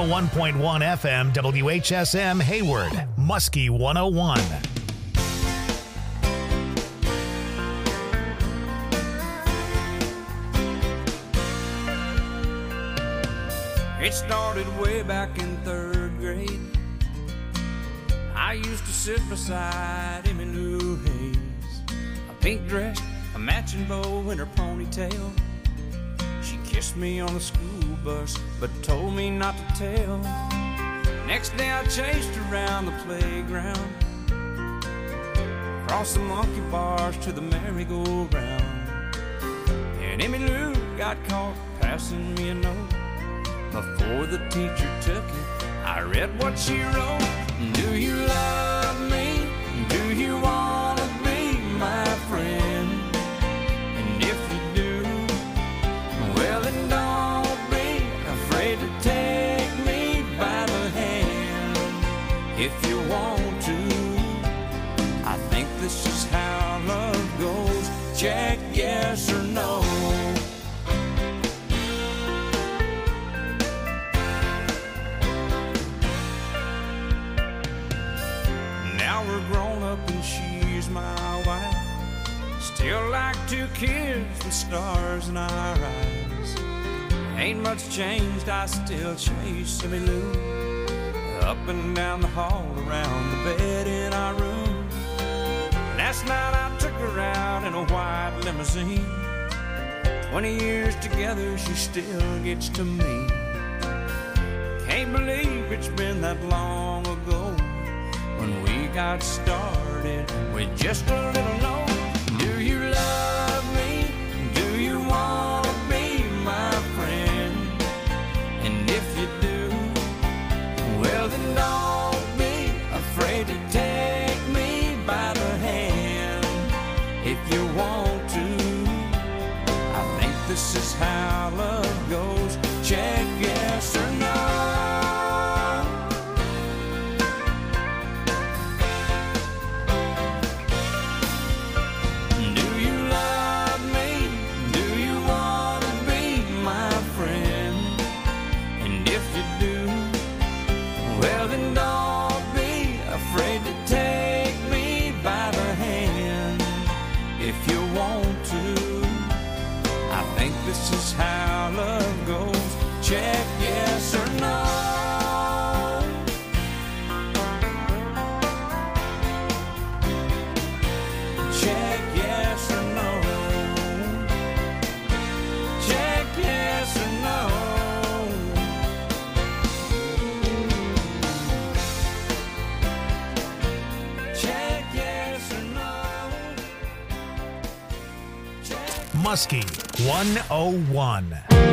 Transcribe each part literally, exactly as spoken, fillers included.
oh one point one F M, W H S M Hayward, Muskie one oh one. It started way back in third grade. I used to sit beside Emmy Lou Hayes, a pink dress, a matching bow, and her ponytail. She kissed me on the school bus, but told me not to tell. Next day I chased her around the playground, across the monkey bars to the merry-go-round. And Emmy Lou got caught passing me a note. Before the teacher took it, I read what she wrote. Do you love me? Do you want to be my friend? And if you do, well then don't be afraid to take me by the hand. If you want to, I think this is how love goes. Check yes or no. We're grown up and she's my wife. Still like two kids with stars in our eyes. Ain't much changed, I still chase Emmy Lou up and down the hall, around the bed in our room. Last night I took her out in a white limousine. Twenty years together, she still gets to me. Can't believe it's been that long ago when we got started with just a little note. Do you love me? Do you want to be my friend? And if you do, well then don't be afraid to take me by the hand. If you want to, I think this is how love goes. Check yes or no. This is how love goes. Check yes or no. Check yes or no. Check yes or no. Check yes or no. Check Muskie one oh one.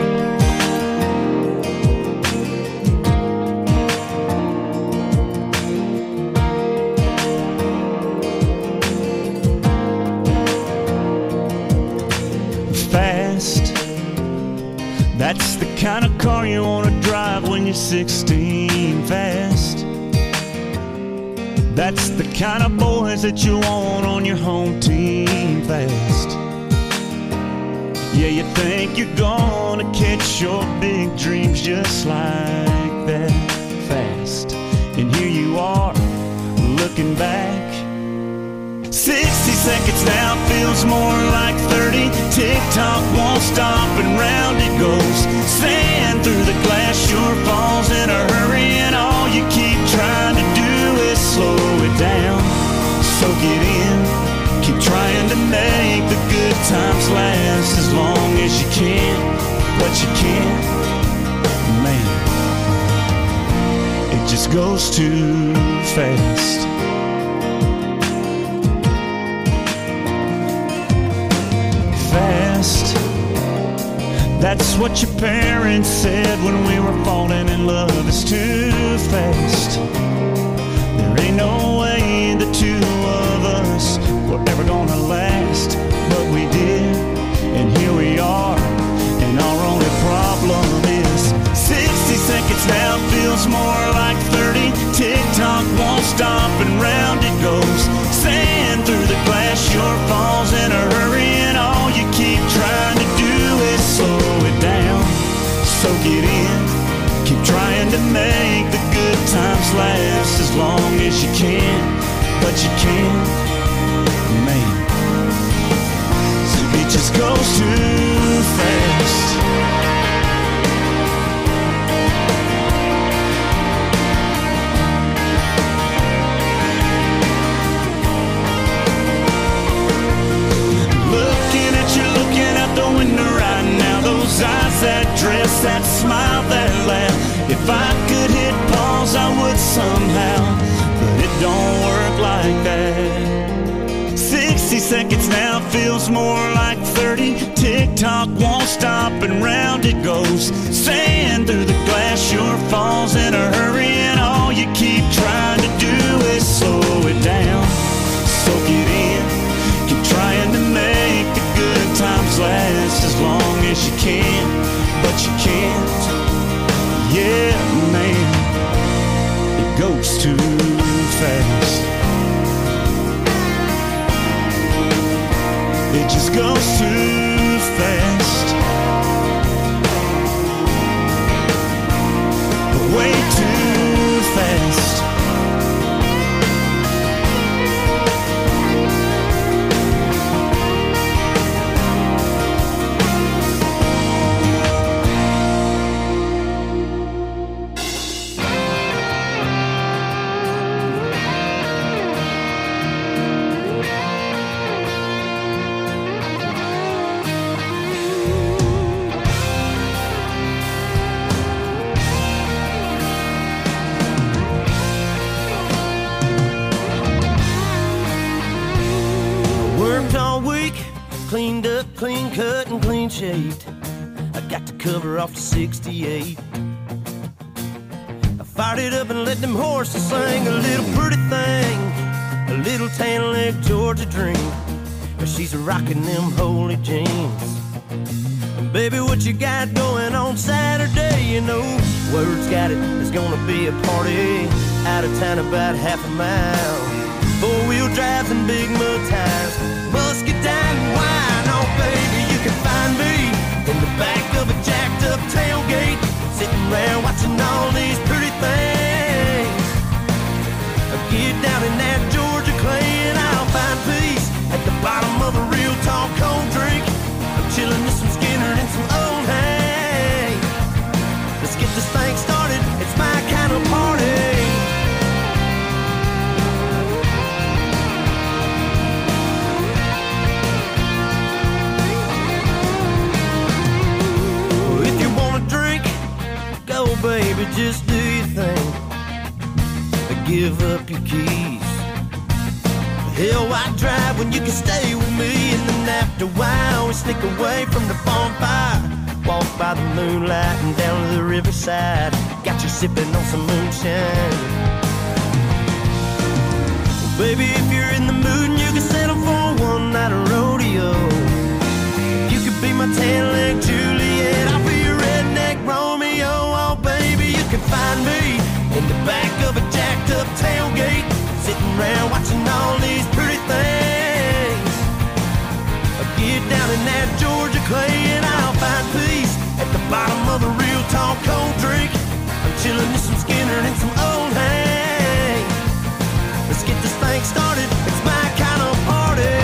Fast, that's the kind of car you want to drive when you're sixteen. Fast, that's the kind of boys that you want on your home team. Fast, yeah, you think you're gonna catch your big dreams just like that. Fast, and here you are, looking back. Sixty seconds now feels more like thirty. Tick-tock won't stop and round it goes. Sand through the glass sure falls in a hurry, and all you keep trying to do is slow it down. Soak it in, keep trying to make the good times last as long as you can, but you can't, man, it just goes too fast. Fast, that's what your parents said when we were falling in love. It's too fast. There ain't no way the two of us were ever gonna last, but we did, and here we are, and our only problem is sixty seconds now feels more like thirty. Tick-tock won't stop and round it goes. Sand through the glass sure falls in a hurry, and all you keep trying to do is slow it down. Soak it in, keep trying trying to make the good times last as long as you can, but you can't, man. So it just goes too fast. Looking at you, looking out the window right now, those eyes, that dress, that smile, that laugh. If I could hit pause, I would somehow, but it don't work like that. Sixty seconds now feels more like thirty. Tick-tock won't stop and round it goes. Sand through the glass sure falls in a hurry, and all you keep trying to do is slow it down, soak it in. Keep trying to make the good times last as long as you can, but you can't. Yeah, man, it goes too fast. It just goes too fast. Way too fast. Cleaned up, clean cut, and clean shaved. I got the cover off the sixty-eight. I fired it up and let them horses sing a little pretty thing, a little tan leg Georgia dream. But she's rocking them holy jeans. And baby, what you got going on Saturday? You know, word's got it, there's gonna be a party out of town about half a mile. Four-wheel drives and big mud tires, musket down and wine. Oh, baby, you can find me in the back of a jacked-up tailgate, sitting around watching all these pretty things. Get down in that Georgia clay and I'll find peace at the bottom of a real tall cold drink. I'm chilling with some Skinner and some old hay. Let's get this thing started, it's my kind of party. Baby, just do your thing. Give up your keys. Hell, why drive when you can stay with me? And then after a while, we sneak away from the bonfire, walk by the moonlight and down to the riverside. Got you sipping on some moonshine. Baby, if you're in the mood and you can settle for one night of rodeo, you could be my tan-leg Juliet, I'll be your redneck Romeo. Oh, baby, you can find me in the back of a jacked-up tailgate, sitting around watching all these pretty things. I'll get down in that Georgia clay and I'll find peace at the bottom of a real tall cold drink. I'm chilling with some Skinner and some old hay. Let's get this thing started, it's my kind of party.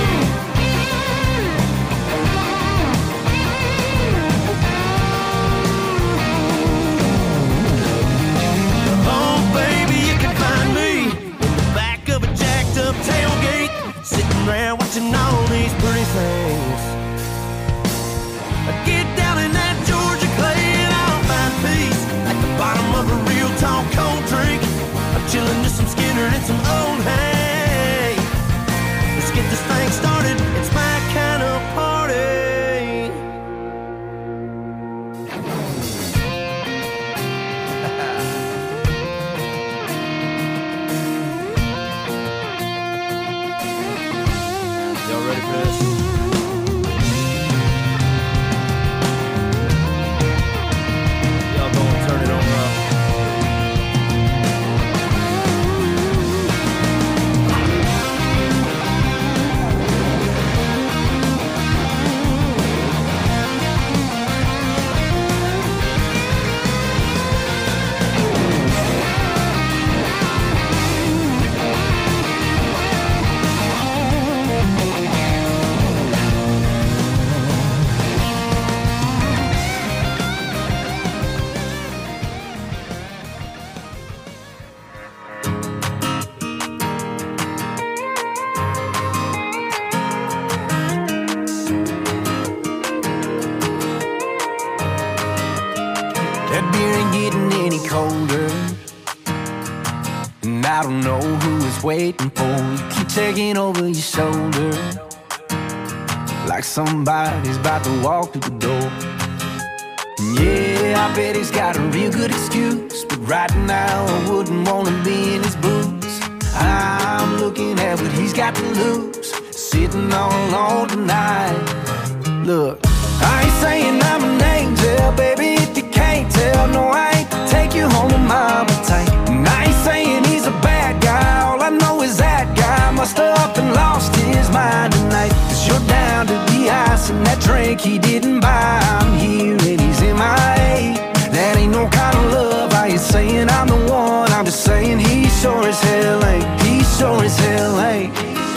Tailgate, sitting around watching all these pretty things. I get down in that Georgia clay and I'll find peace at the bottom of a real tall cold drink. I'm chilling with some Skinner and some old hay. Let's get this thing started, it's my kind of party. Y'all ready for this? I don't know who is waiting for you. Keep taking over your shoulder, like somebody's about to walk through the door. Yeah, I bet he's got a real good excuse, but right now I wouldn't want to be in his boots. I'm looking at what he's got to lose, sitting all alone tonight. Look, I ain't saying I'm an angel, baby, if you can't tell. No, I ain't to take you home to mama tight. And I ain't saying he's a bad guy, all I know is that guy must have up and lost his mind tonight. Cause you're down to the ice and that drink he didn't buy. I'm here and he's in my A. That ain't no kind of love, I ain't saying I'm the one, I'm just saying he sure as hell ain't. He sure as hell ain't.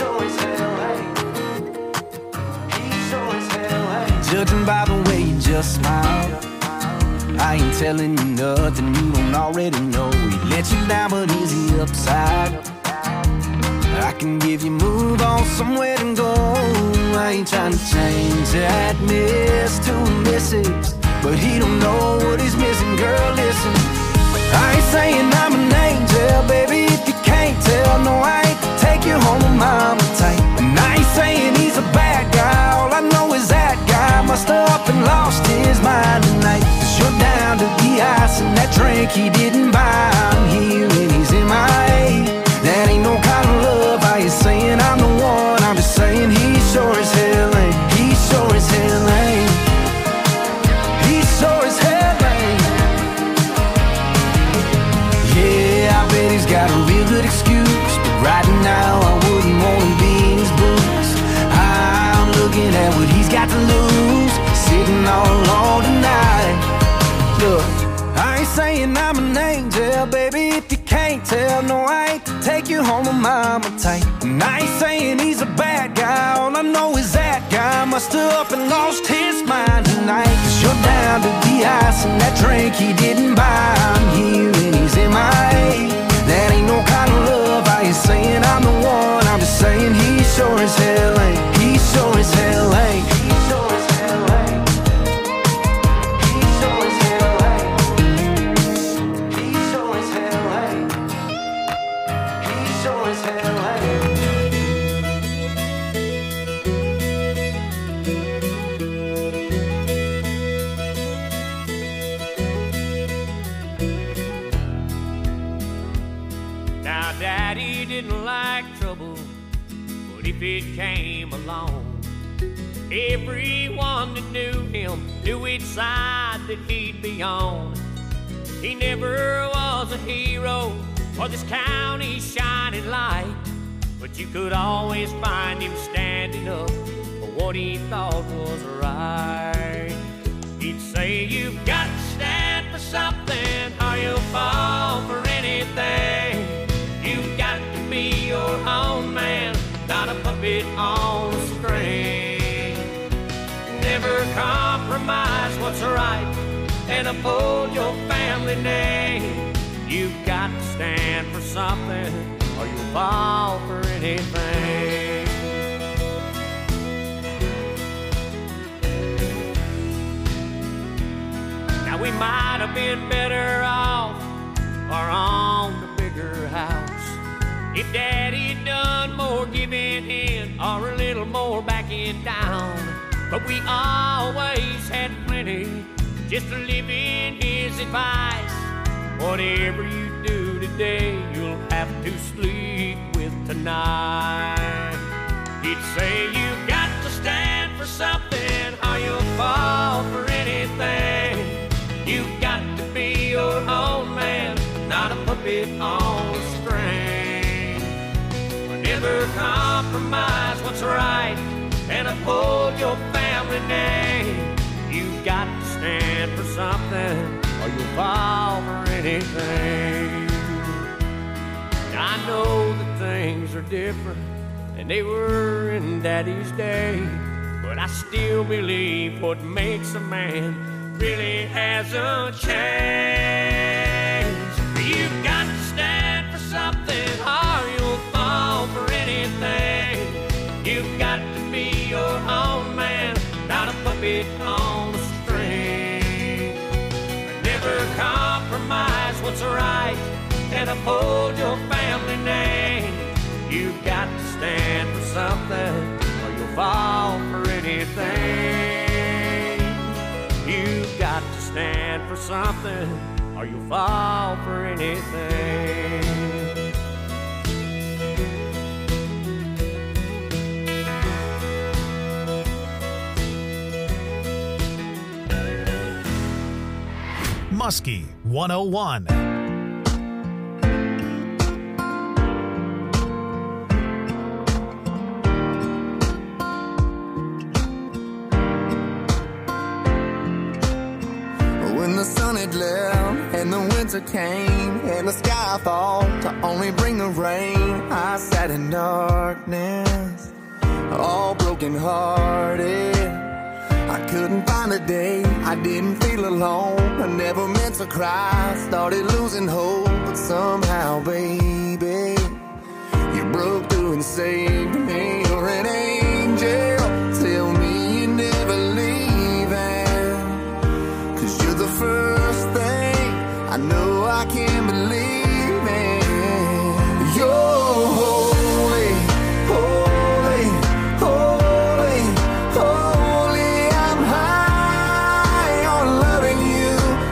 Judging by the way you just smile, I ain't telling you nothing you don't already know. He let you down, but is he upside? I can give you move on somewhere to go. I ain't trying to change that miss to a missus, but he don't know what he's missing, girl, listen. I ain't saying I'm an angel, baby, if you can't tell. No, I ain't to take you home to mama tight. And I ain't saying he's a bad guy, all I know is that guy must have up and lost his mind tonight. Cause you're down to the ice and that drink he didn't buy. I'm here and he's in my A. That ain't no kind of love, I ain't saying I'm the one, I'm just saying he sure as hell ain't. He sure as hell ain't. He sure as hell ain't. Yeah, I bet he's got a real good excuse, but right now I wouldn't want to be in his boots. I'm looking at what he's got to lose, sitting all alone tonight. Look, I ain't saying I'm an angel, baby, if you can't tell. No, I ain't to take you home to mama tight. And I ain't saying he's a bad guy, all I know is that guy must have up and lost his mind tonight. Cause you're down to the ice and that drink he didn't buy. I'm here and he's in my A. That ain't no kind of love, I ain't saying I'm the one, I'm just saying he sure as hell ain't. He sure as hell ain't. He sure as hell ain't. He sure as hell ain't. He sure as hell ain't. He sure as hell ain't. Now, Daddy didn't like trouble, but if it came along, everyone that knew him knew which side that he'd be on. He never was a hero or this county's shining light, but you could always find him standing up for what he thought was right. He'd say, you've got to stand for something or you'll fall for anything. You've got to be your own man, not a puppet on a string. Never compromise what's right and uphold your family name. You've got to stand for something or you'll fall for anything. Now we might have been better off or on the bigger house if Daddy'd done more giving in or a little more backing down. But we always had plenty just to live in his advice. Whatever you do today, you'll have to sleep with tonight. He'd say, you've got to stand for something or you'll fall for anything. You've got to be your own man, not a puppet on a string. Never compromise what's right and uphold your family name. You've got to stand for something or you'll fall for anything. I know that things are different than they were in Daddy's day, but I still believe what makes a man really hasn't changed. You've got to stand for something or you'll fall for anything. You've got to be your own man, not a puppet on a string. Never compromise what's right and uphold your family family name. You've got to stand for something or you'll fall for anything. You've got to stand for something or you'll fall for anything. Muskie one oh one. When the sun had left and the winter came and the sky thought to only bring the rain, I sat in darkness, all broken hearted. I couldn't find a day I didn't feel alone. I never meant to cry, started losing hope, but somehow, baby, you broke through and saved me. You're an angel, tell me you're never leaving, 'cause you're the first thing I know I can't believe in. You're holy, holy, holy, holy. I'm high on loving you,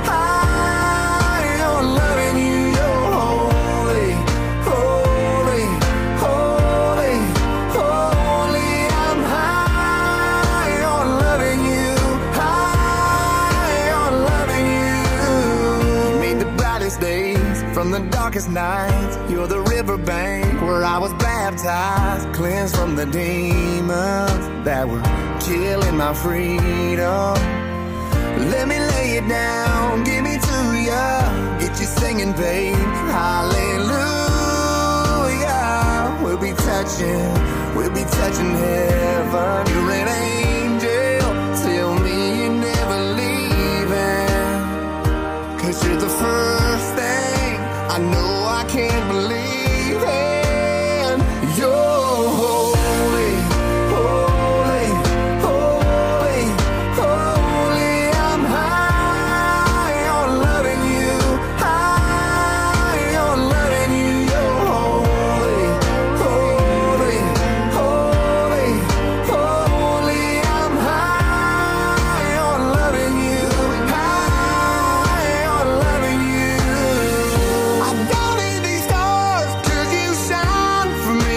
high on loving you. You're holy, holy, holy, holy. I'm high on loving you, high on loving you. You made the brightest days from the darkest nights. You're the riverbank where I was baptized, cleansed from the demons that were killing my freedom. Let me lay it down, give me to ya, get you singing, babe. Hallelujah. We'll be touching, we'll be touching heaven. You're an angel, tell me you're never leaving, 'cause you're the first thing I know I can't believe in. You're holy, holy, holy, holy. I'm high on loving you, high on loving you. You're holy, holy, holy, holy. I'm high on loving you, high on loving you. I don't need these stars 'cause you shine for me.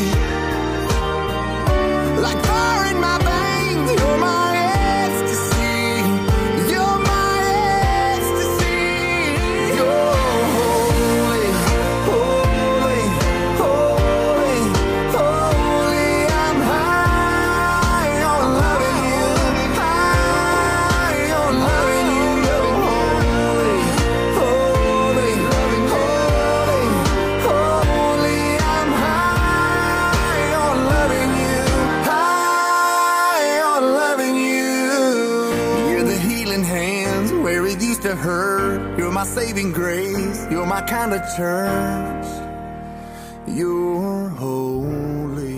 Like fire in my veins, you're my ecstasy. You're my ecstasy. You're holy, holy, holy, holy. I'm high on loving you, high on loving you. You're holy, holy, holy, holy. I'm high on loving you, high on loving you. You're the healing hands where it used to hurt. You're my saving grace. You're my kind of church. You're holy.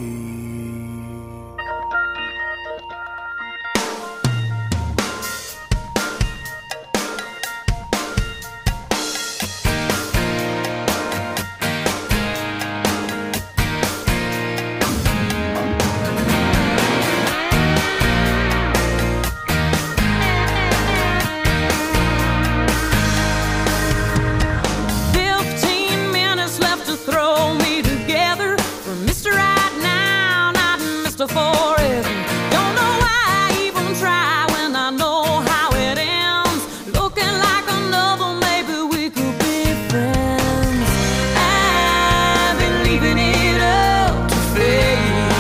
Fifteen minutes left to throw me together from Mister Right Now, not Mister Forever. Don't know why I even try when I know how it ends. Looking like another, maybe we could be friends. I've been leaving it up to fate.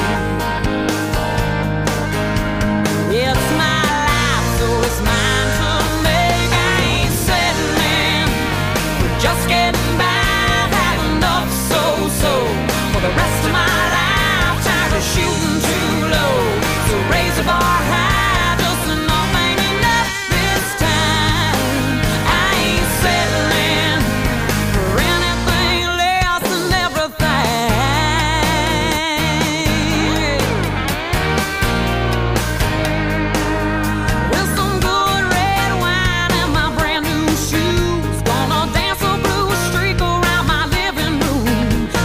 It's my life, so it's mine to make. I ain't settling for just getting by. Had enough, so so for the rest of my life. Tired of shooting too low, so raise the bar high. Just enough ain't enough this time. I ain't settling for anything less than everything. With some good red wine and my brand new shoes, gonna dance a blue streak around my living room.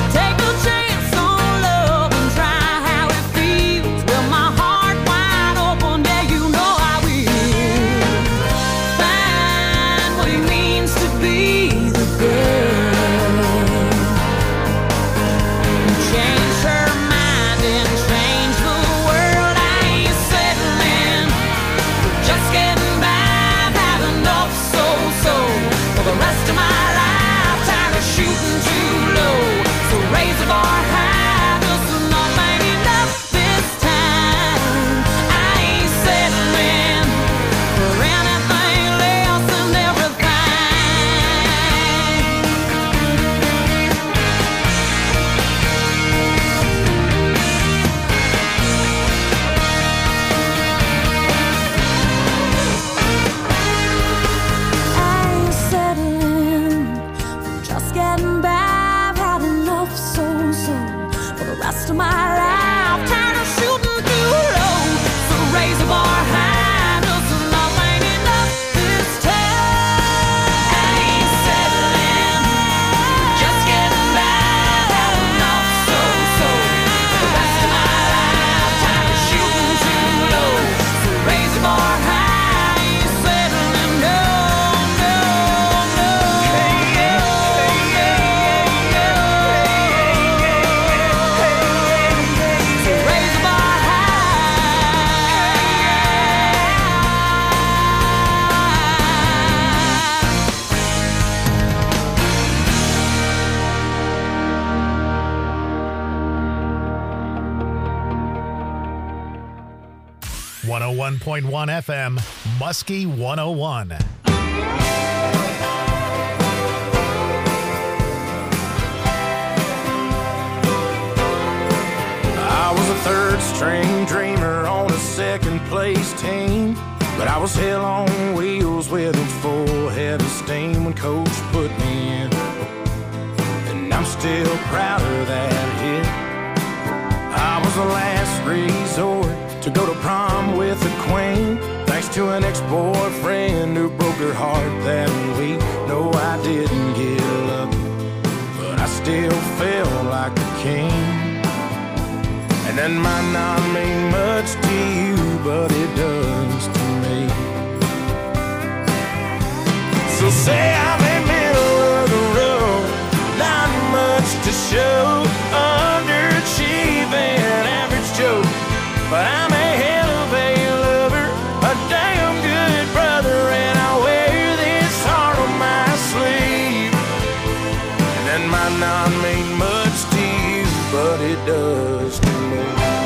just getting by. I've had enough, so, so for the rest of my life. Tired of shooting too low, so raise the bar high. Just nothing enough this time. I ain't settling, just getting by. I've had enough, so, so for the rest of my life. Tired of shooting too low, so raise the bar high. one oh one point one F M, Muskie one oh one. I was a third string dreamer on a second place team, but I was hell on wheels with a full head of steam when coach put me in, and I'm still proud of that hit. I was the last resort to go to prom with a queen, thanks to an ex-boyfriend who broke her heart that week. No, I didn't get lucky, but I still felt like a king. And that might not mean much to you, but it does to me. So say I'm in the middle of the road, not much to show, underachieving, average Joe, but I'm a hell of a lover, a damn good brother, and I wear this heart on my sleeve. And that might not mean much to you, but it does to me.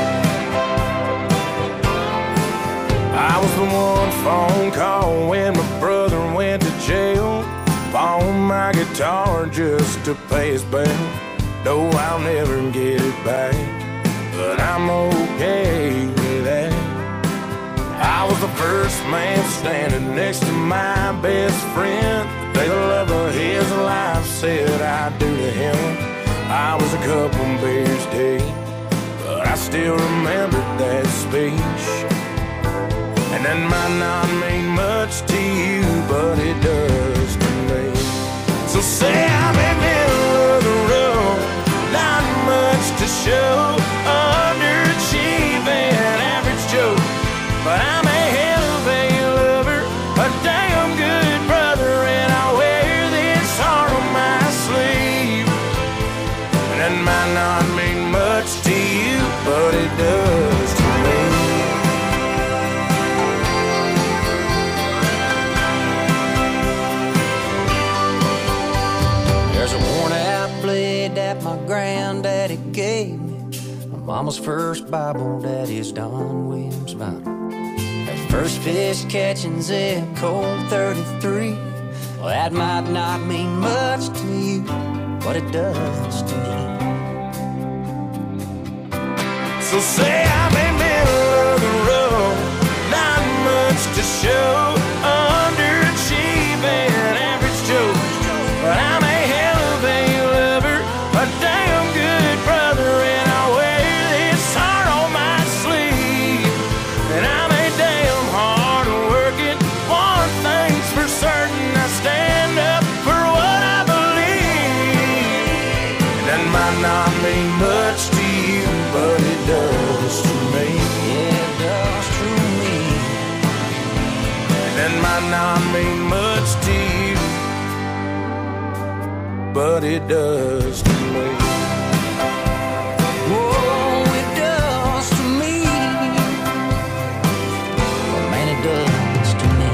I was the one phone call when my brother went to jail, bought my guitar just to pay his bail. No, I'll never get it back, but I'm okay with that. I was the first man standing next to my best friend, the day the love of his life said I do to him. I was a couple beers deep, but I still remember that speech. And that might not mean much to you, but it does to me. So say I'm in the middle of the road, not much to show, underachieving, average Joe, but I'm a hell of a lover, a damn good brother, and I wear this heart on my sleeve. And that might not mean much to you, but it does to me. There's a worn out blade that my granddaddy gave me, my mama's first Bible, daddy's Don Williams Bible. That first fish catching's in cold thirty-three. Well, that might not mean much to you, but it does to me. So say I'm in the middle of the road, not much to show, underachieving, average Joe, but I'm a hell of a lover, a damn good brother, and I wear this heart on my sleeve. And I'm a damn hard working, one thing's for certain, I stand up for what I believe. And that might not mean much to you, but it does to me. Yeah, it does to me. And that might not mean much to you, but it does to me. Oh, it does to me. Well, man, it does to me.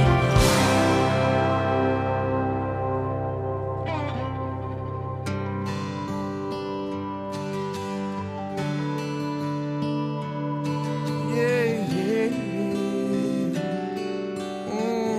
Yeah, yeah, yeah.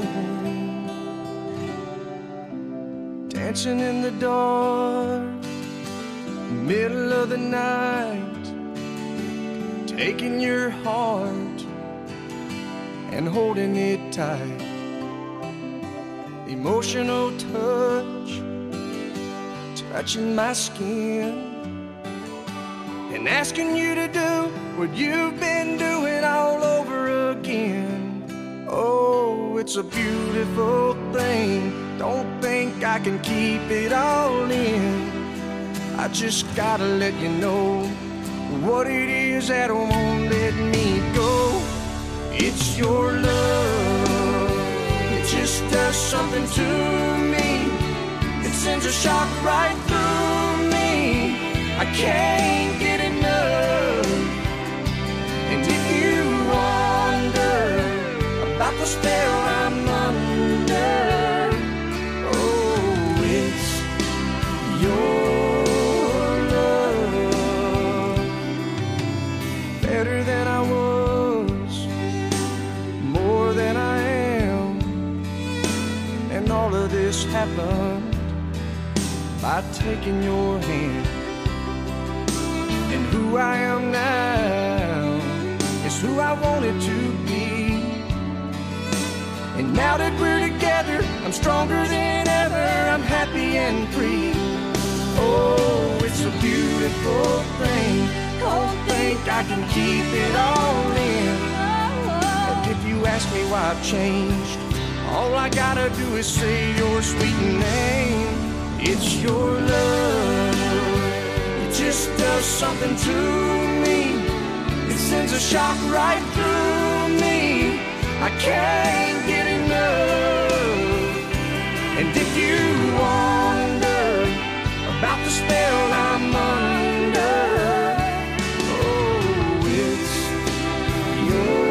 Mm. Dancing in the dark, middle of the night, taking your heart and holding it tight. Emotional touch, touching my skin and asking you to do what you've been doing all over again. Oh, it's a beautiful thing. Don't think I can keep it all in. I just gotta let you know what it is that won't let me go. It's your love. It just does something to me. It sends a shock right through me. I can't get enough. And if you wonder about the spell I'm under, oh, it's your love. Better than I was, more than I am. And all of this happened by taking your hand. And who I am now is who I wanted to be. And now that we're together, I'm stronger than ever. I'm happy and free. Oh, it's a beautiful thing. Don't think I can keep it all in. And if you ask me why I've changed, all I gotta do is say your sweet name. It's your love. It just does something to me. It sends a shock right through me. I can't get enough. And if you wonder about the spell I'm under, oh, it's your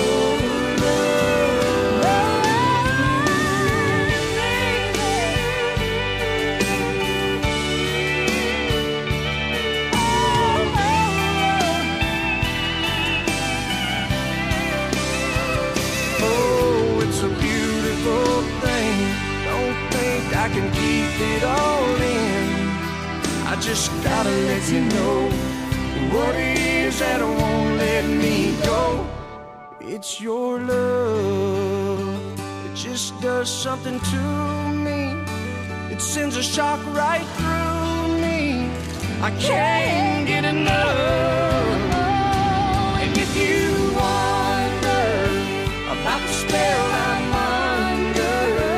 I can keep it all in. I just gotta let you know what it is that won't let me go. It's your love. It just does something to me. It sends a shock right through me. I can't get enough. And if you wonder about the spell I'm under,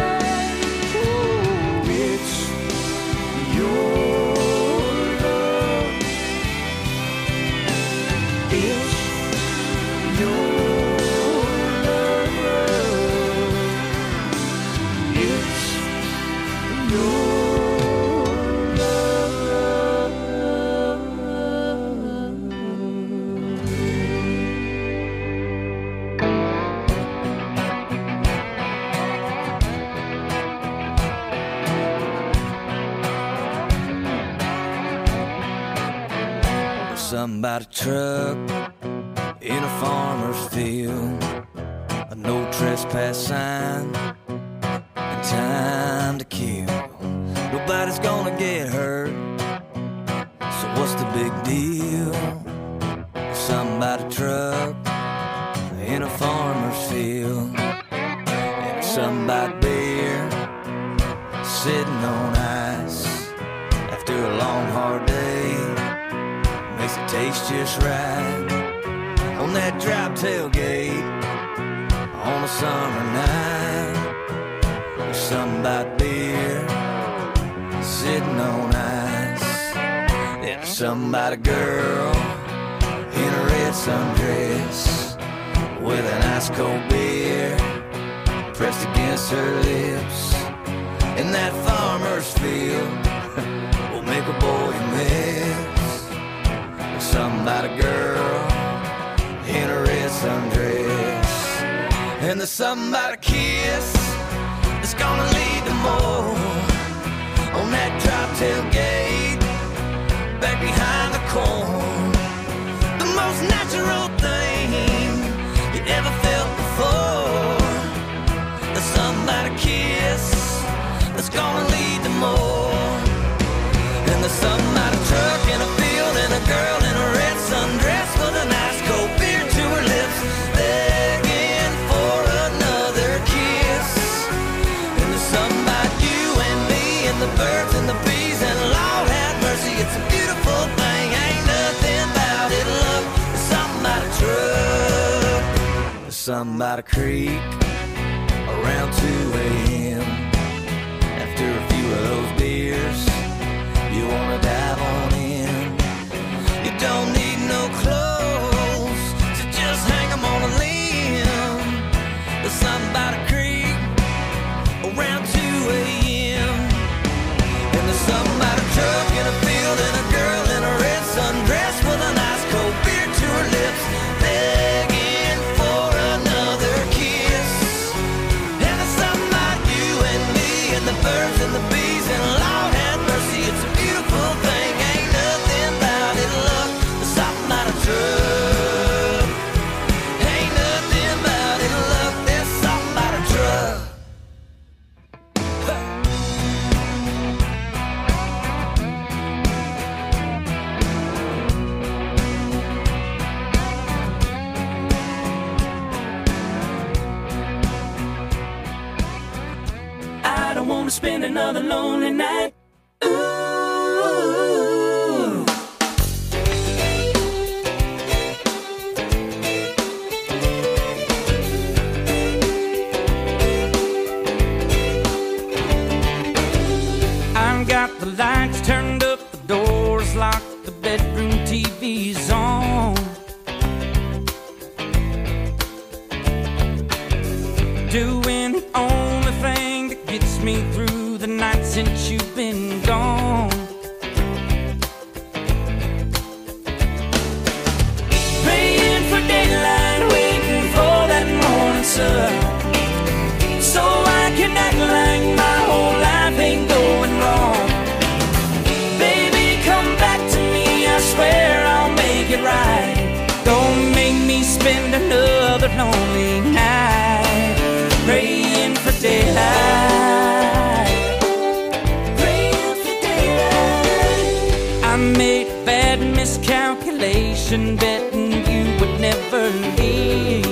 Somebody truck in a farmer's field, a no trespass sign, and time to kill. Nobody's gonna get hurt, so what's the big deal? Somebody truck in a farmer's field, and somebody beer sitting on ice after a long hard day. Makes it taste just right on that drop tailgate on a summer night. There's something about beer sitting on ice. And there's something about a girl in a red sundress with an ice cold beer pressed against her lips. In that farmer's field will make a boy miss. Something about a girl in a red sundress. And there's something about a kiss that's gonna lead to more on that drop tailgate back behind the corn. The most natural thing you ever felt before. There's something about a kiss that's gonna lead to more. And there's something about a truck in a field and a girl in a red sundress with a nice cold beer to her lips, begging for another kiss. And there's something about you and me and the birds and the bees and life. something by the creek around two a.m. After a few of those beers, you wanna dive on in. You don't need no clothes to just hang 'em on a limb. There's something by the creek around two a.m. And there's something by the truck in a field and a girl in a red sundress with a nice cold beer to her lips, begging for another kiss. And there's something about you and me and the birds and the bees, and Lord have mercy, it's a beautiful thing. Ain't nothing about it, look, there's something about a truck. Ain't nothing about it, look, there's something about a truck. I don't wanna spend another lonely night. Ooh. I've got the lights turned up, the doors locked, the bedroom T V's on. Doing the only thing that gets me through the night since you've been gone. Praying for daylight, waiting for that morning sun, so I can act like my whole life ain't going wrong. Baby, come back to me, I swear I'll make it right. Don't make me spend another lonely night praying for daylight. Praying for daylight. I made a bad miscalculation, betting you would never leave.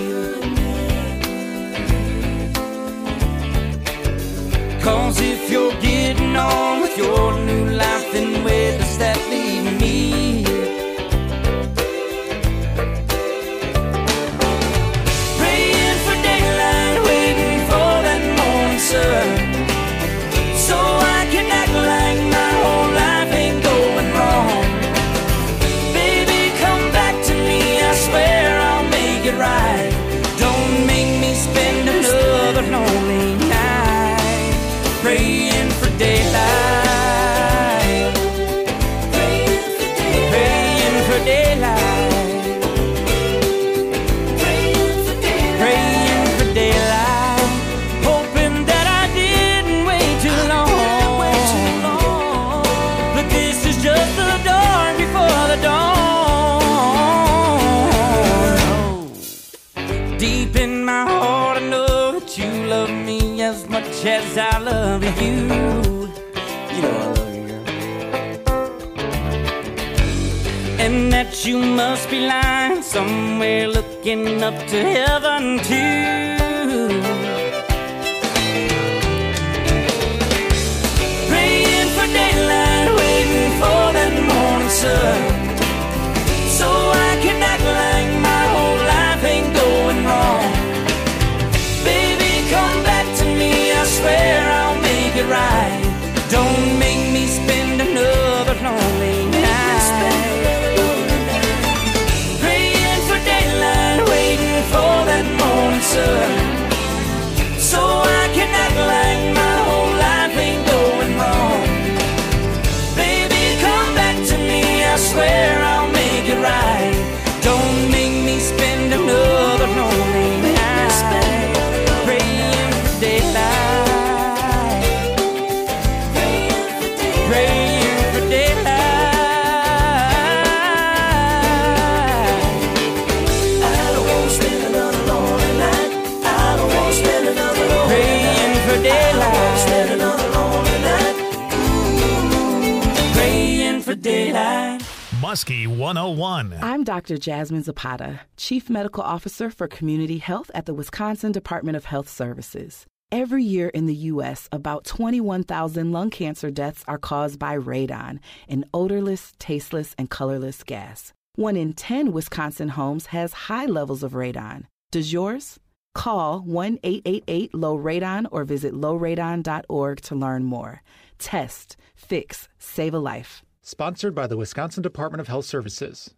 'Cause if you're getting on with your new life, then where does that leave me? Praying for daylight, waiting for that morning sun, so I can act like my whole life ain't going wrong. Baby, come back to me, I swear I'll make it right. Don't make me spend another lonely night praying for daylight. Praying for daylight. Praying for daylight. Praying for daylight. Praying for daylight. Hoping that I didn't wait too long. Wait too long. But this is just the dawn before the dawn. Deep in my heart, I know that you love me as much as I love you. You know I love you, girl. And that you must be lying somewhere looking up to heaven too. Praying for daylight, waiting for that morning sun, so I can act like my whole life ain't going wrong. Baby, come back to me, I swear I'll make it right. Don't make me spend another lonely night praying for daylight, waiting for that morning sun, so I can act like my whole life ain't going wrong. Baby, come back to me, I swear I'll make it right. Don't make me spend another lonely night praying for daylight. Praying for daylight. I don't wanna spend another lonely night. I don't wanna spend another lonely Praying for daylight. spend another lonely night. Praying for daylight. Muskie one oh one. I'm Doctor Jasmine Zapata, Chief Medical Officer for Community Health at the Wisconsin Department of Health Services. Every year in the U S, about twenty-one thousand lung cancer deaths are caused by radon, an odorless, tasteless, and colorless gas. One in ten Wisconsin homes has high levels of radon. Does yours? Call one eight eight eight, low radon or visit low radon dot org to learn more. Test, fix, save a life. Sponsored by the Wisconsin Department of Health Services.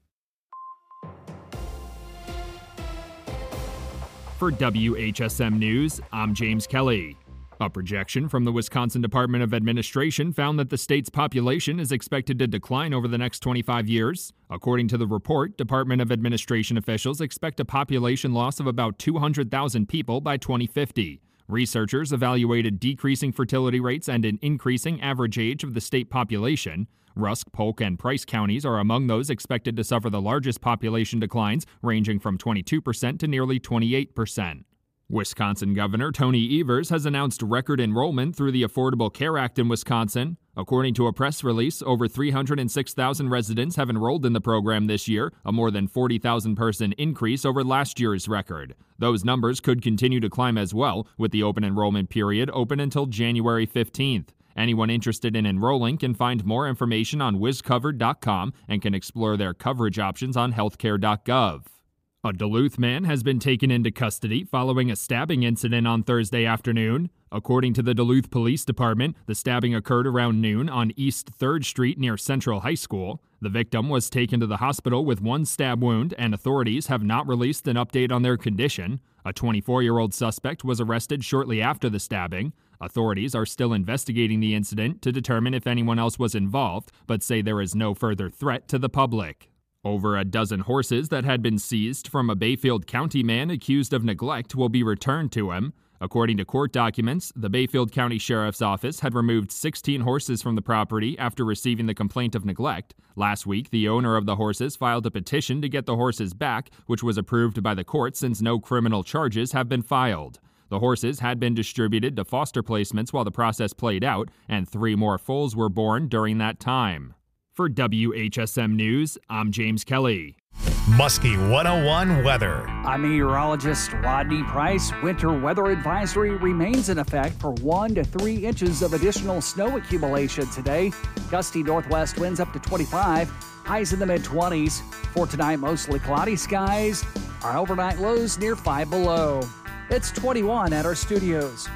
For W H S M News, I'm James Kelly. A projection from the Wisconsin Department of Administration found that the state's population is expected to decline over the next twenty-five years. According to the report, Department of Administration officials expect a population loss of about two hundred thousand people by twenty fifty. Researchers evaluated decreasing fertility rates and an increasing average age of the state population. Rusk, Polk, and Price counties are among those expected to suffer the largest population declines, ranging from twenty-two percent to nearly twenty-eight percent. Wisconsin Governor Tony Evers has announced record enrollment through the Affordable Care Act in Wisconsin. According to a press release, over three hundred six thousand residents have enrolled in the program this year, a more than forty thousand person increase over last year's record. Those numbers could continue to climb as well, with the open enrollment period open until January fifteenth. Anyone interested in enrolling can find more information on wiz covered dot com and can explore their coverage options on healthcare dot gov. A Duluth man has been taken into custody following a stabbing incident on Thursday afternoon. According to the Duluth Police Department, the stabbing occurred around noon on East third Street near Central High School. The victim was taken to the hospital with one stab wound, and authorities have not released an update on their condition. A twenty-four-year-old suspect was arrested shortly after the stabbing. Authorities are still investigating the incident to determine if anyone else was involved, but say there is no further threat to the public. Over a dozen horses that had been seized from a Bayfield County man accused of neglect will be returned to him. According to court documents, the Bayfield County Sheriff's Office had removed sixteen horses from the property after receiving the complaint of neglect. Last week, the owner of the horses filed a petition to get the horses back, which was approved by the court since no criminal charges have been filed. The horses had been distributed to foster placements while the process played out, and three more foals were born during that time. For W H S M News, I'm James Kelly. Muskie one oh one weather. I'm meteorologist Rodney Price. Winter weather advisory remains in effect for one to three inches of additional snow accumulation today. Gusty northwest winds up to twenty-five, highs in the mid-twenties. For tonight, mostly cloudy skies. Our overnight lows near five below. It's twenty-one at our studios.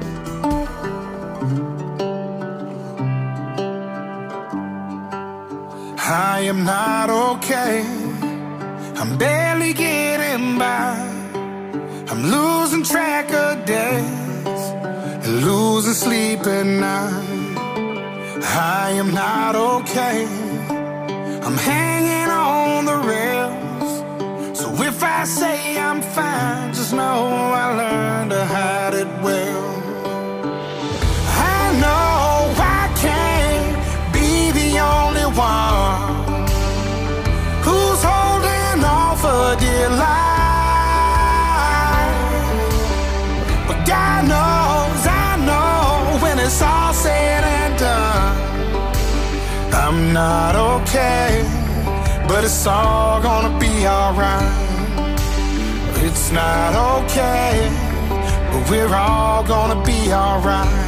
I am not okay. I'm barely getting by. I'm losing track of days and losing sleep at night. I am not okay. I'm hanging on the rails. So if I say I'm fine, just know I learned to hide it well. I know I can't be the only one who's holding on for dear life, but God knows, I know, when it's all said and done, I'm not okay, but it's all gonna be alright. It's not okay, but we're all gonna be alright.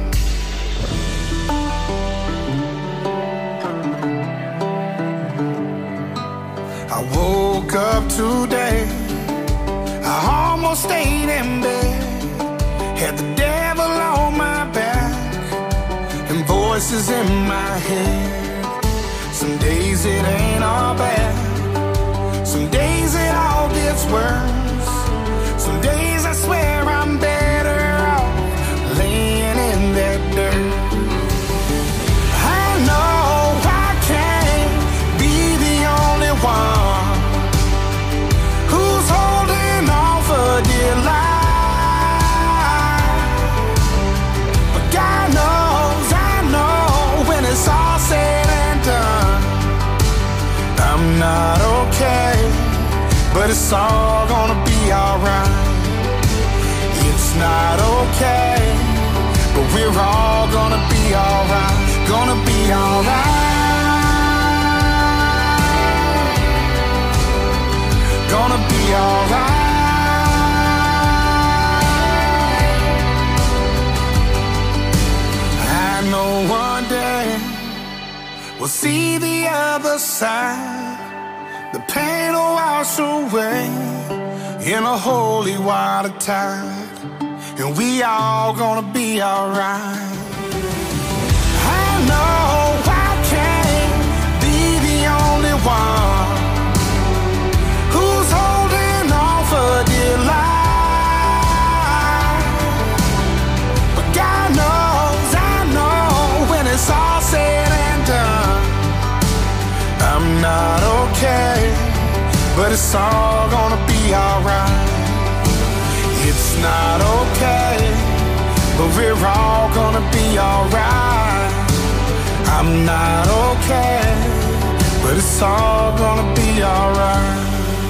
I woke up today, I almost stayed in bed, had the devil on my back and voices in my head. Some days it ain't all bad, some days it all gets worse. Some days I swear I'm better off laying in that dirt. I know I can't be the only one who's holding on for dear life, but God knows, I know, when it's all said and done, I'm not okay, but it's all gonna be alright. It's not okay, but we're all gonna be alright, gonna be alright, gonna be alright. I know one day we'll see the other side. The pain will wash away, in a holy water tide, and we all gonna be alright. I know I can't be the only one who's holding on for dear life, but God knows, I know when it's all said and done, I'm not okay, but it's all gonna be alright. It's not okay, but we're all gonna be alright. I'm not okay, but it's all gonna be alright.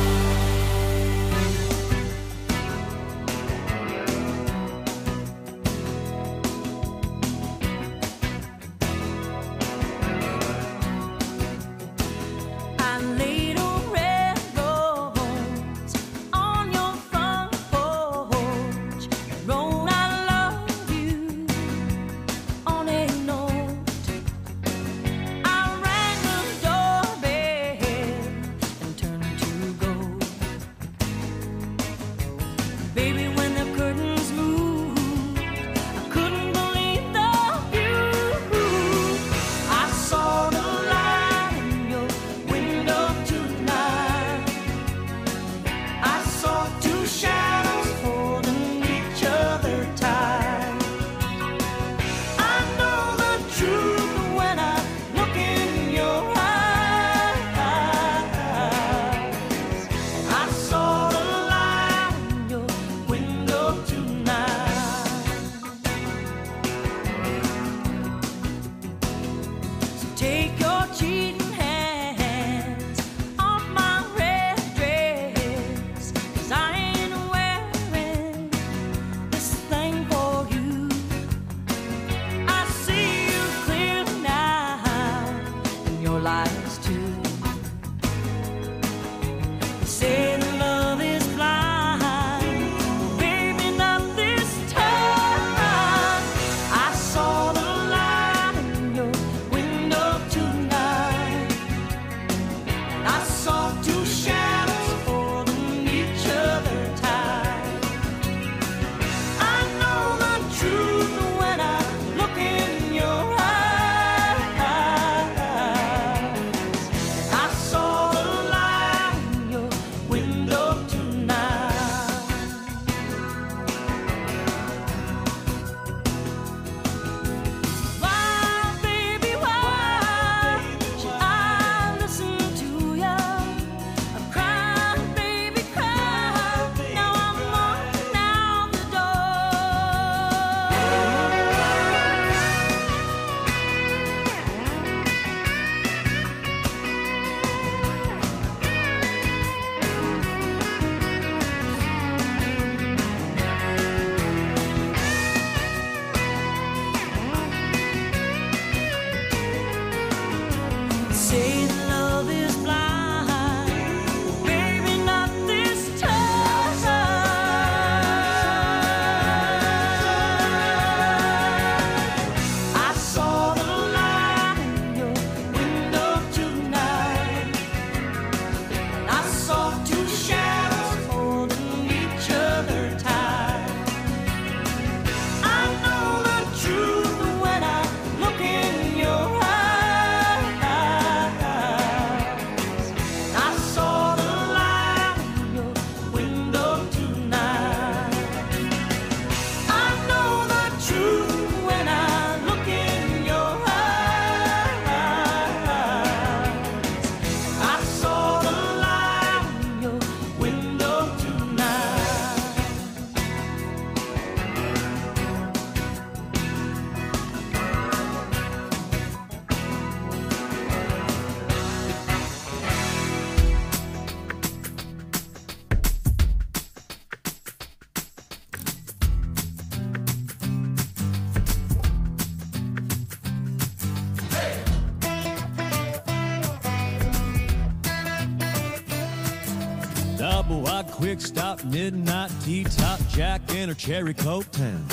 Double wide quick stop, midnight tea top, Jack in her cherry coke town.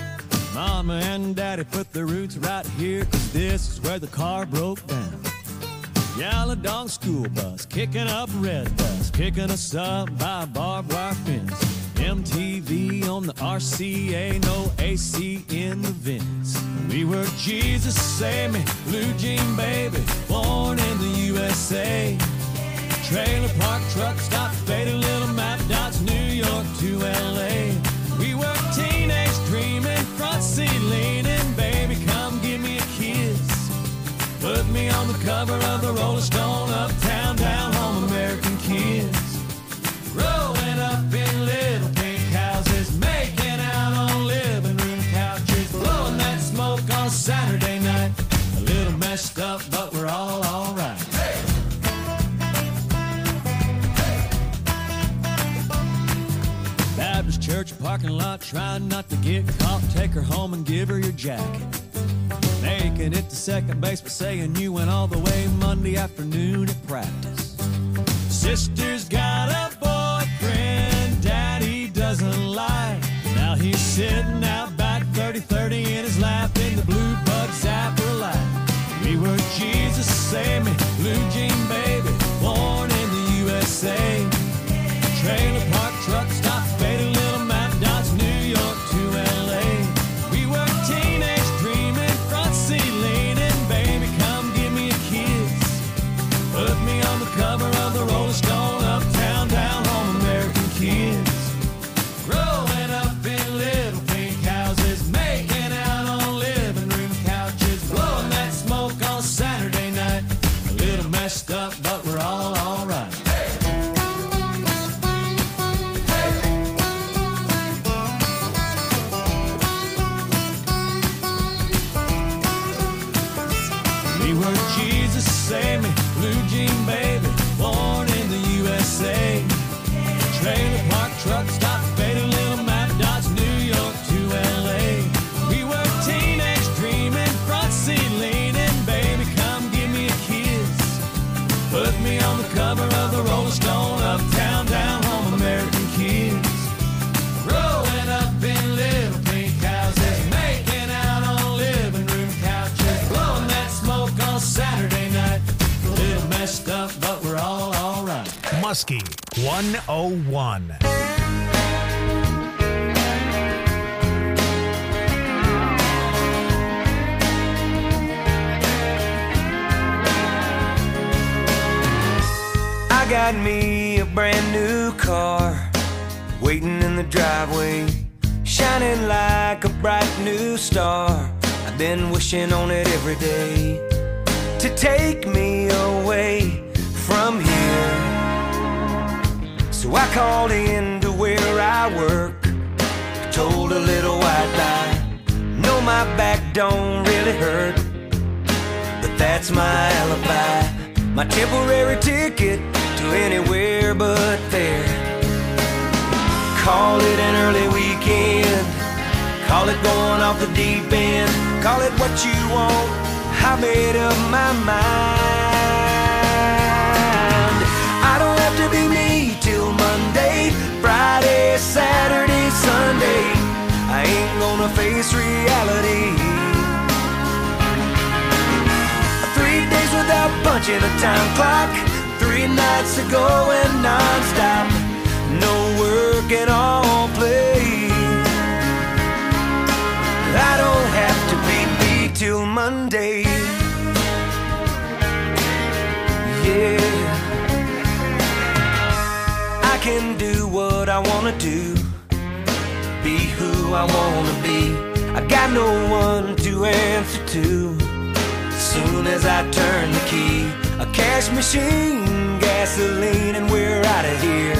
Mama and daddy put their roots right here, cause this is where the car broke down. Yeah, a dog school bus, kicking up red dust, picking us up by barbed wire fence. M T V on the R C A, no A C in the vents. We were Jesus Save Me, Blue Jean Baby, born in the U S A. Trailer park truck stop, faded little map dots, New York to L A. We were teenage dreaming, front seat leaning, baby come give me a kiss. Put me on the cover of the Rolling Stone, uptown, down home, American kids. Growing up in little pink houses, making out on living room couches, blowing that smoke on Saturday night. A little messed up, but we're all alright. Hey! Hey! Baptist church parking lot, trying not to get caught. Take her home and give her your jacket. Making it to second base, but saying you went all the way Monday afternoon at practice. Sister's got a boyfriend Daddy doesn't like. Now he's sitting out back, thirty thirty in his lap, in the blue bug zapper light. We were Jesus Save Me, Blue Jean Baby, born in the U S A. Trailer park truck stop, faded little map dots, New York to L A. We were teenage dreaming, front seat leaning, baby come give me a kiss. Put me on the cover of the Rolling Stone, uptown, down home, American kids. Growing up in little pink houses, making out on living room couches, blowing that smoke on Saturday night. A little messed up, but we're all alright. We were Jesus Save Me, Blue Jean Baby, born in the U S A. Trailer park truck stop, faded little map dots, New York to L A. We were teenage dreaming, front seat leaning, baby come give me a kiss. Put me on the cover of the Rolling Stone, uptown, down home, American kids. Growing up in little pink houses, making out on living room couches, blowing that smoke on Saturday night. A little messed up, but we're all alright. Muskie one oh one. I got me a brand new car, waiting in the driveway, shining like a bright new star. I've been wishing on it every day to take me away from here. So I called in to where I work, told a little white lie. No, my back don't really hurt, but that's my alibi, my temporary ticket to anywhere but there. Call it an early weekend, call it going off the deep end, call it what you want, I made up my mind. I don't have to be me till Monday, Friday, Saturday, Sunday. I ain't gonna face reality. Three days without punching a time clock, three nights to go and non-stop, no work and all play. I don't have to be me till Monday. Yeah, I can do what I wanna do, be who I wanna be. I got no one to answer to. Soon as I turn the key, a cash machine, gasoline, and we're out of here.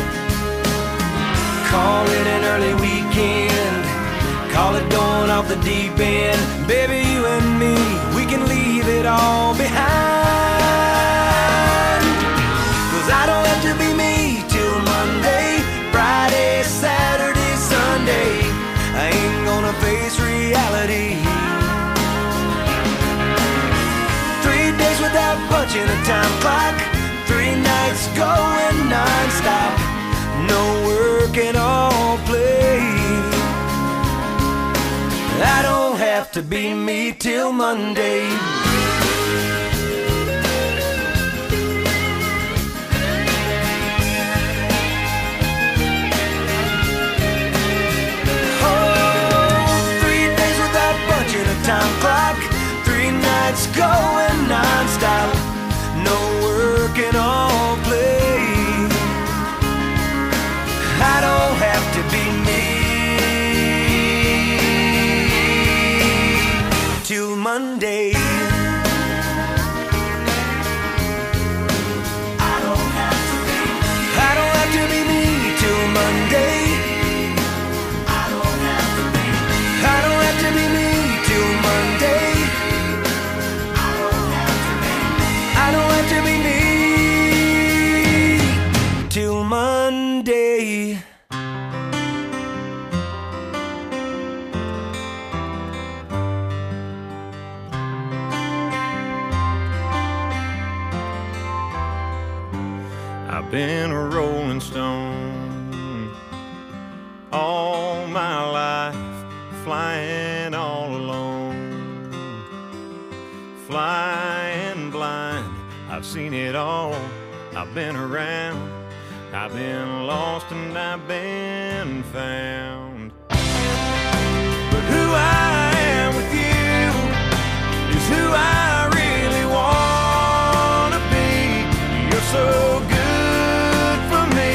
Call it an early weekend, call it going off the deep end. Baby, you and me, we can leave it all behind. Cause I don't have to be me till Monday, Friday, Saturday, Sunday. I ain't gonna face reality. Three days without punching a time clock, three nights going non-stop, no work and all play. I don't have to be me till Monday. to be me till Monday. I've been a rolling stone all my life, flying all alone, flying blind. I've seen it all, I've been around, I've been lost and I've been found. But who I am with you is who I really want to be. You're so good for me,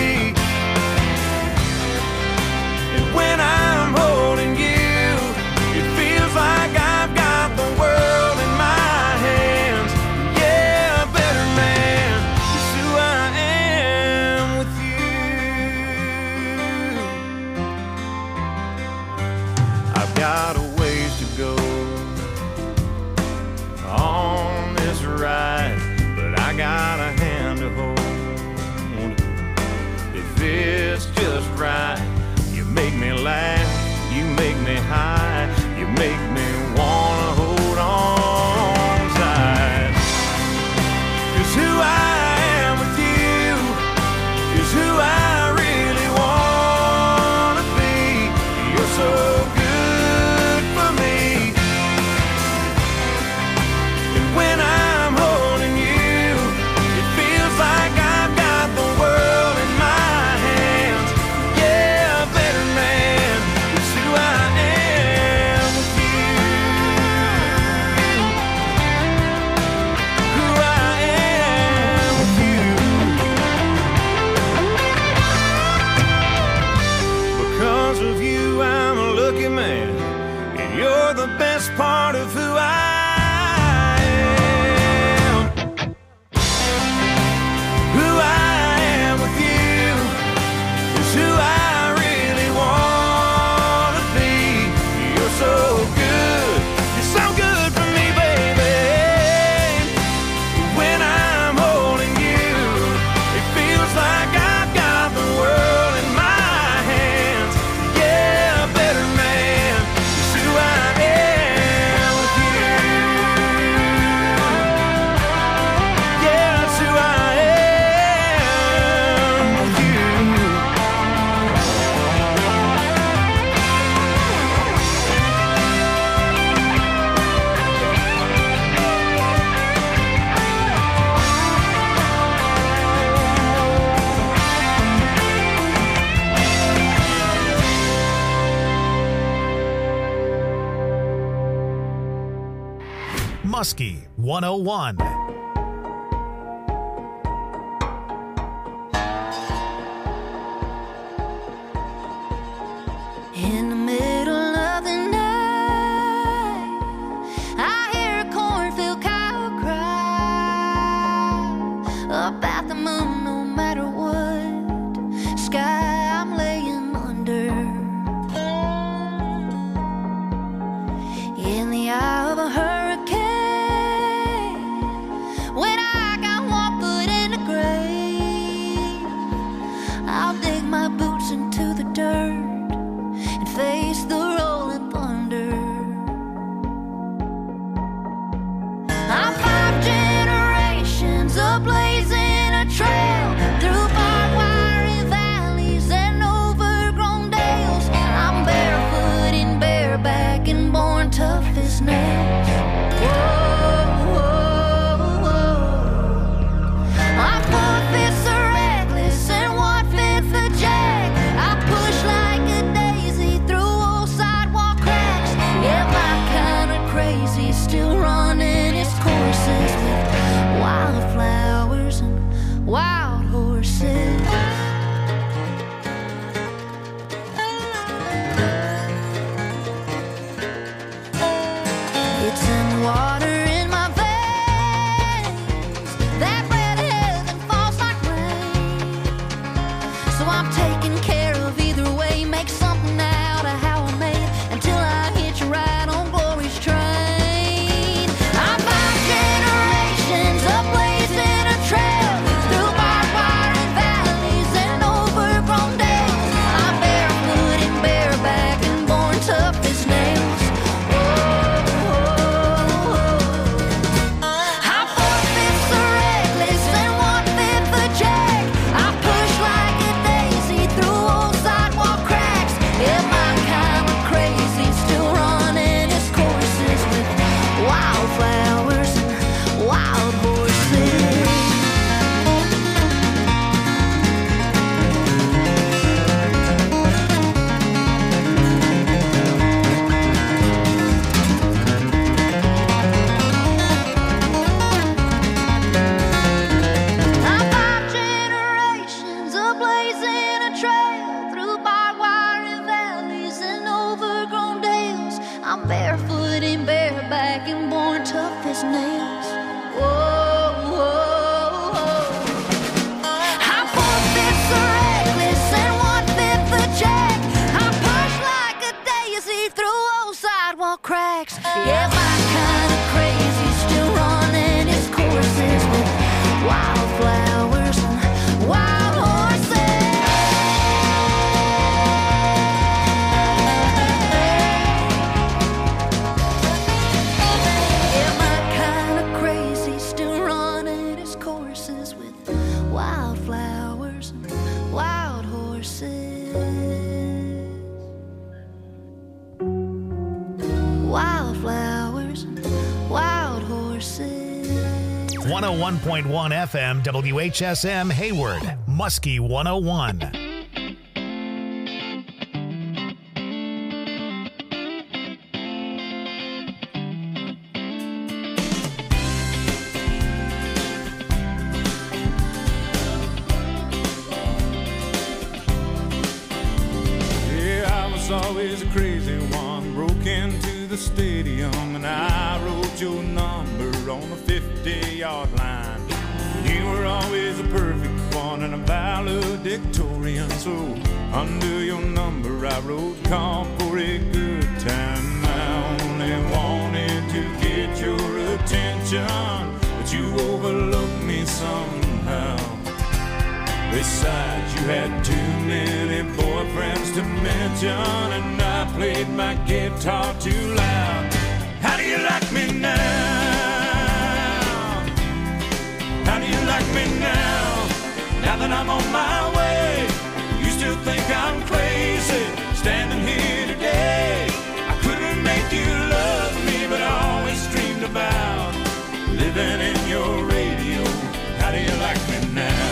and when I'm holding you, it feels like I've got the world in my hands. Yeah, a better man is who I am with you. I've got a ways to go on this ride, but I got a hand to hold. If it's just right, you make me laugh, you make me high, you make me wanna hold on tight. 'Cause who I am with you is who I really wanna be. You're so good for me, and when I'm holding you, it feels like I've got the world in my hands. Yeah, a better man is who I am with you. Who I am with you. Because of you, I'm a lucky man, and you're the best part of who I am. Who I am with you is who I really want to be. You're so good, you're so good for me, baby. When I'm holding you, it feels like I've got the world in my hands. Yeah, a better man is who I am with you. Yeah, it's who I am with you. Muskie one oh one. In the middle of the night, I hear a cornfield cow cry about the moon. No matter what sky I'm laying under, in the eye of a hurricane, horses with wildflowers and wild horses. Wildflowers and wild horses. one oh one point one F M W H S M Hayward, Muskie one oh one. Always a crazy one, broke into the stadium and I wrote your number on the fifty-yard line. You were always a perfect one and a valedictorian, so under your number I wrote "Come for a good time." I only wanted to get your attention, but you overlooked me somehow. Besides, you had too many boyfriends to mention, and I played my guitar too loud. How do you like me now? How do you like me now? Now that I'm on my way, you still think I'm crazy, standing here today. I couldn't make you love me, but I always dreamed about living in your radio. How do you like me now?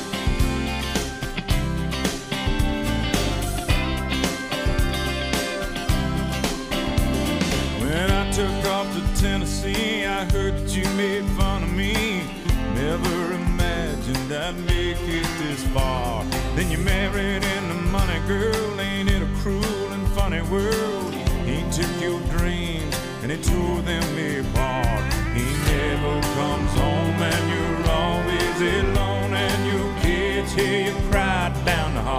Took off to Tennessee, I heard that you made fun of me. Never imagined I'd make it this far. Then you married into money, girl. Ain't it a cruel and funny world? He took your dreams and he tore them apart. He never comes home and you're always alone, and your kids here